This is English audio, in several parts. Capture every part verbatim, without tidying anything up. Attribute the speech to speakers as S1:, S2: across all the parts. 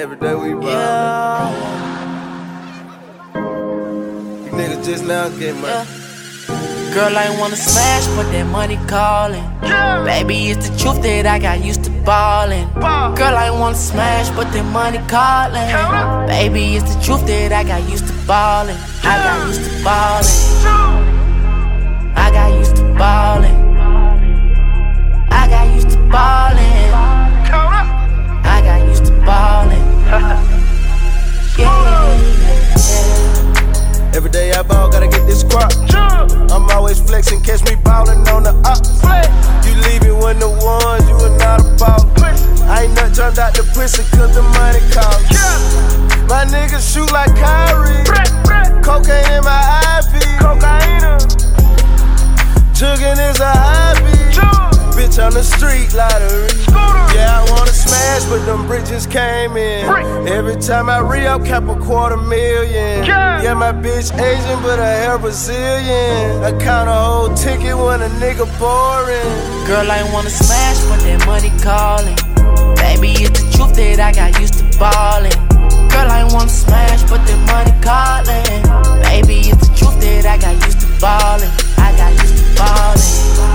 S1: Every day we ballin'.
S2: Yeah.
S1: You niggas just now get money.
S2: Yeah. Girl, I ain't wanna smash, but that money calling.
S3: Yeah.
S2: Baby, it's the truth that I got used to ballin'.
S3: Ball.
S2: Girl, I ain't wanna smash, but that money calling.
S3: Count up.
S2: Baby, it's the truth that I got used to ballin'. I got used to ballin'. I got used to ballin'. I got used to ballin'.
S3: Count up.
S2: I got used to ballin'. Yeah, yeah.
S1: Every day I ball, gotta get this crop. I'm always flexing, catch me ballin' on the up. You leaving when the ones, you are not a ball. I ain't not turned out the pussy cause the money calls. My niggas shoot like Kyrie. Cocaine in my I V. Jugging is a hobby. Bitch on the street lottery. Yeah, I wanna smash, but them bridges came in. Every time I re-up, cap a quarter million. Yeah, my bitch Asian, but her hair Brazilian. I count a whole ticket when a nigga boring.
S2: Girl, I ain't wanna smash, but that money calling. Baby, it's the truth that I got used to ballin'. Girl, I ain't wanna smash, but that money calling. Baby, it's the truth that I got used to ballin'. I got used to ballin'.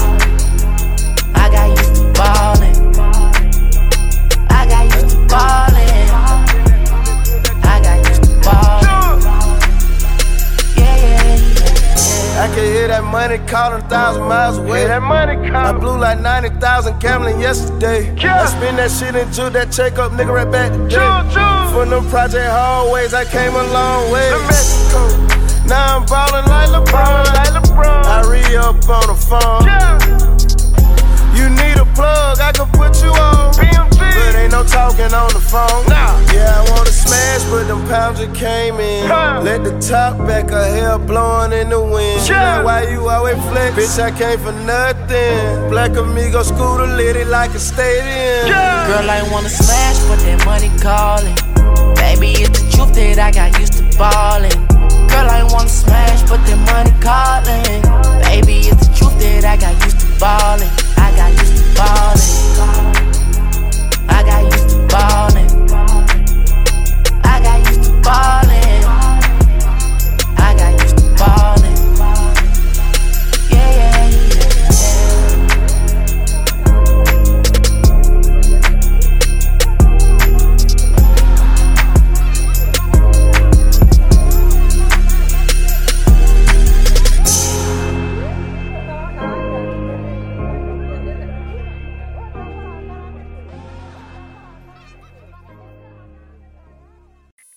S2: I got used to ballin'. I got used to ballin'. I got used to ballin'. Yeah, yeah, yeah.
S1: I can hear that money calling a thousand miles away.
S3: Yeah, that money
S1: I
S3: calling.
S1: blew like ninety thousand gambling yesterday.
S3: Yeah.
S1: I spend that shit and juke that check up, nigga, right back today.
S3: Choo, choo.
S1: From them project hallways, I came a long way. To Mexico. Now I'm ballin' like LeBron.
S3: Like LeBron.
S1: I re-up on the phone.
S3: Yeah.
S1: You need a plug, I can put you on.
S3: B M G.
S1: But ain't no talking on the phone.
S3: Nah.
S1: Yeah, I wanna smash, but them pounds just came in.
S3: Huh.
S1: Let the top back, her hair blowing in the wind.
S3: Yeah.
S1: Like, why you always flex? Bitch, I came for nothing. Black Amigo scooter lit it like a stadium.
S3: Yeah.
S2: Girl, I ain't wanna smash, but that money calling. Baby, it's the truth that I got used to ballin'. Girl, I ain't wanna smash, but that money calling. Baby, it's the truth that I got used to ballin'.